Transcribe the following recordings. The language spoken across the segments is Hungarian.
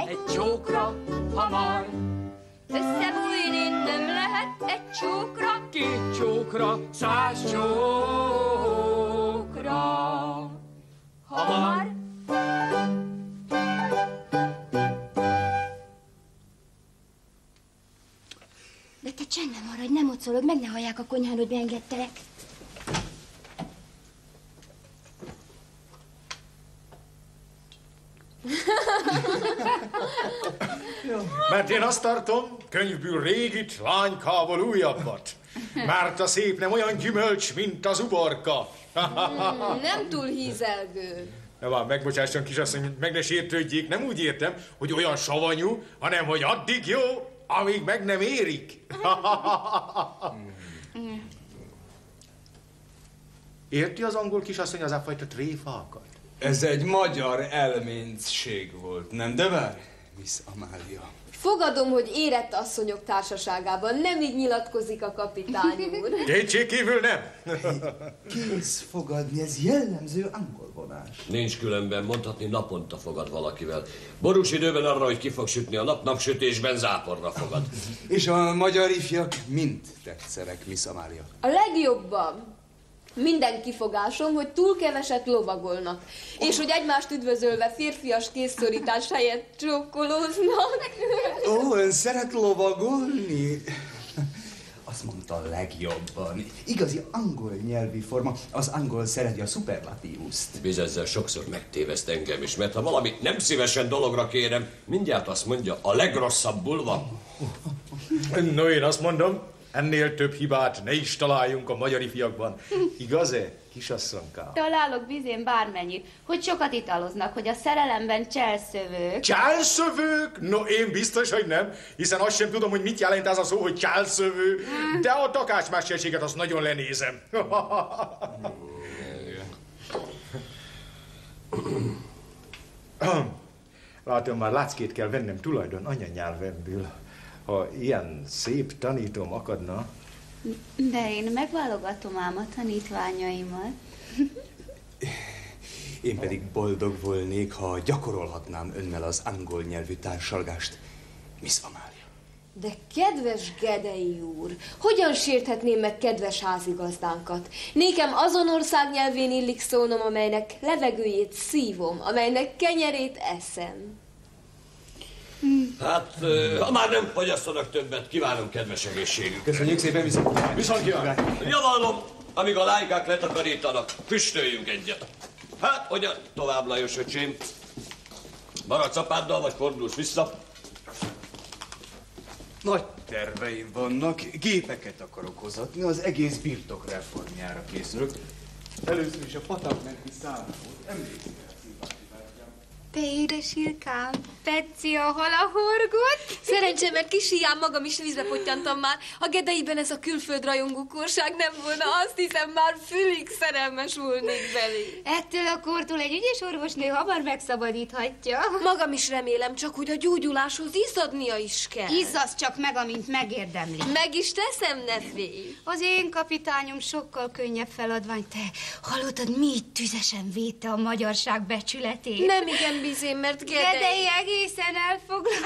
egy csókra hamar. Összebújni nem lehet egy csókra, 2 csókra, 100 csókra hamar. De te csendben maradj, nem mocolog, meg ne hallják a konyhán, hogy beengedtelek. Mert én azt tartom, könyvből régit, lánykával újabbat. Mert a szép nem olyan gyümölcs, mint az uborka. Nem túl hízelgő. Na van, megbocsásson kisasszony, meg ne sértődjék, nem úgy értem, hogy olyan savanyú, hanem hogy addig jó, amíg meg nem érik. Érti az angol kisasszony az a fajta tréfákat? Ez egy magyar elméncség volt, nem? De várj, Miss Amália. Fogadom, hogy érett asszonyok társaságában nem így nyilatkozik a kapitány úr. Kétségkívül nem. Kész fogadni, ez jellemző angol vonás. Nincs különben, mondhatni naponta fogad valakivel. Borús időben arra, hogy ki fog sütni a nap, napsütésben záporra fogad. És a magyar ifjak mind tetszenek, Miss Amália. A legjobban. Minden kifogásom, hogy túl keveset lovagolnak, és hogy egymást üdvözölve férfias készszorítás helyett csókolóznak. Ó, ön szeret lovagolni? Azt mondta a legjobban. Igazi angol nyelvi forma. Az angol szereti a szuperlatívuszt. Biz ezzel sokszor megtéveszt engem is, mert ha valamit nem szívesen dologra kérem, mindjárt azt mondja, a legrosszabbul van. No, én azt mondom, ennél több hibát ne is találjunk a magyar ifjakban. Igaz-e, kisasszonykám? Találok bizén bármennyit, hogy sokat italoznak, hogy a szerelemben cselszövők. Cselszövők? No, én biztos, hogy nem, hiszen azt sem tudom, hogy mit jelent ez a szó, hogy cselszövő, de a takácsmesterséget azt nagyon lenézem. Látom, már láckét kell vennem tulajdon anyanyelvemből. Ha ilyen szép tanítom akadna... De én megválogatom ám a tanítványaimat. Én pedig boldog volnék, ha gyakorolhatnám önnel az angol nyelvű társalgást, Miss Amália. De kedves Gedei úr, hogyan sérthetném meg kedves házigazdánkat? Nékem azon ország nyelvén illik szólnom, amelynek levegőjét szívom, amelynek kenyerét eszem. Hát, ha már nem fogyasztanak többet, kívánom kedves egészségük. Köszönjük szépen, viszont kívánok. Javallom, amíg a lánykák letakarítanak, füstöljünk egyet. Hát, hogyan tovább, Lajos öcsém? Maradsz apáddal, vagy fordulsz vissza? Nagy terveim vannak, gépeket akarok hozatni, az egész birtok reformjára készülök. Először is a patakmenti számot emlékszel, Szilvási bátyám. Te édes Ilkám, tetszi a halahorgot? Szerencsém, mert kis hiám magam is vízbe pottyantam már. Ha Gedeiben ez a külföld rajongó korság nem volna, azt hiszem már fülig szerelmes volnék belé. Ettől a kortól egy ügyes orvosnő hamar megszabadíthatja. Magam is remélem, csak hogy a gyógyuláshoz izzadnia is kell. Izzadsz csak meg, amint megérdemli. Meg is teszem, ne félj. Az én kapitányom sokkal könnyebb feladvány. Te hallottad, mi így tüzesen védte a magyarság becsületét? Nem igen bizém, mert Gedei egészen elfoglalt.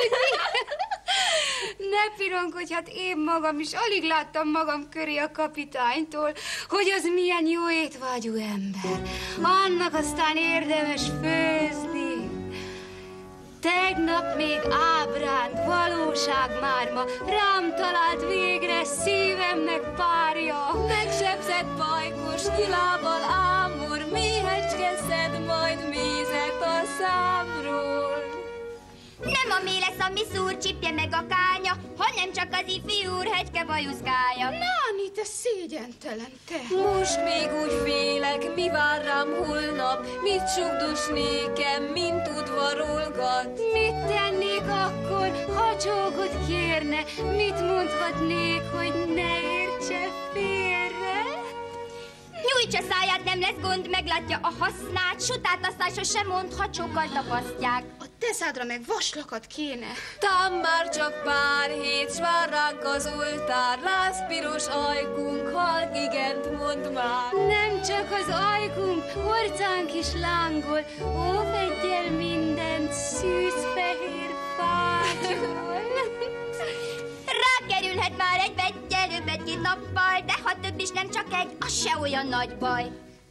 Ne pironkodj, hát én magam is alig láttam magam köré a kapitánytól, hogy az milyen jó étvágyú ember. Annak aztán érdemes főzni. Tegnap még ábránd, valóság már ma rám talált végre szívemnek párja. megsebzett pajkos nyilával ámor, méhecske szed majd mézet a számról. Nem a mé lesz, ami szúr, csipje meg a kánya, hanem csak az ifjú hegyke bajuszkája. Náni, te szégyentelen, te! Most még úgy félek, mi vár rám holnap, mit sugdos nékem, mint udvarolgat. Mit tennék akkor, ha csókot kérne? Mit mondhatnék, hogy ne értse félre? Gyújtsa száját, nem lesz gond, meglátja a hasznát, sutát aztán sosem mond, ha csókkal tapasztják. A teszádra meg vaslakat kéne. Tám már csak pár hét, s vár ránk az oltár, lászpiros ajkunk, halk igent mond már. Nem csak az ajkunk, orcánk is lángol, óvegyel mindent szűzfehér fátyol. Rákerülhet már egy vettyelő egy-két nappal, de ha több is nem csak egy, az se olyan nagy baj.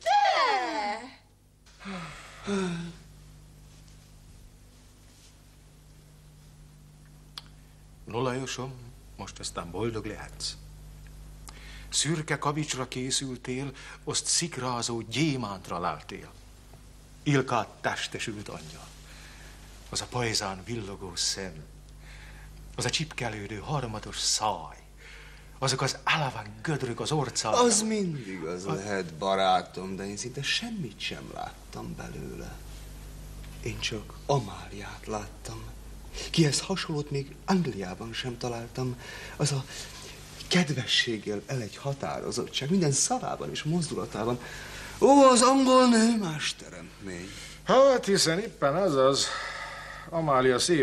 No, Lajosom, most aztán boldog lehetsz. Szürke kavicsra készültél, azt szikrázó gyémántra leltél. Ilkát testesült angyal. Az a pajzán villogó szem, az a csipkelődő harmados száj, azok az eleven gödrök az orcában. Az mindig az lehet, barátom, de én szinte semmit sem láttam belőle. Én csak Amáliát láttam. Kihez hasonlót még Angliában sem találtam. Az a kedvességgel egy határozottság, minden szavában és mozdulatában. Ó, az angol nő más teremtmény. Hát, hiszen éppen ez az. Amália szép